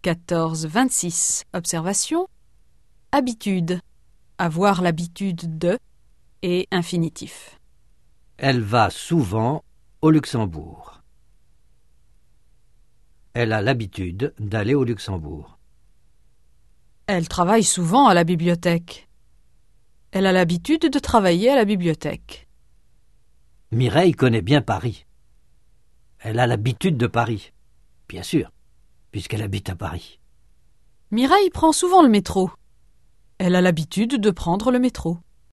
14-26. Observation. Habitude. Avoir l'habitude de et infinitif. Elle va souvent au Luxembourg. Elle a l'habitude d'aller au Luxembourg. Elle travaille souvent à la bibliothèque. Elle a l'habitude de travailler à la bibliothèque. Mireille connaît bien Paris. Elle a l'habitude de Paris. Bien sûr, puisqu'elle habite à Paris. Mireille prend souvent le métro. Elle a l'habitude de prendre le métro.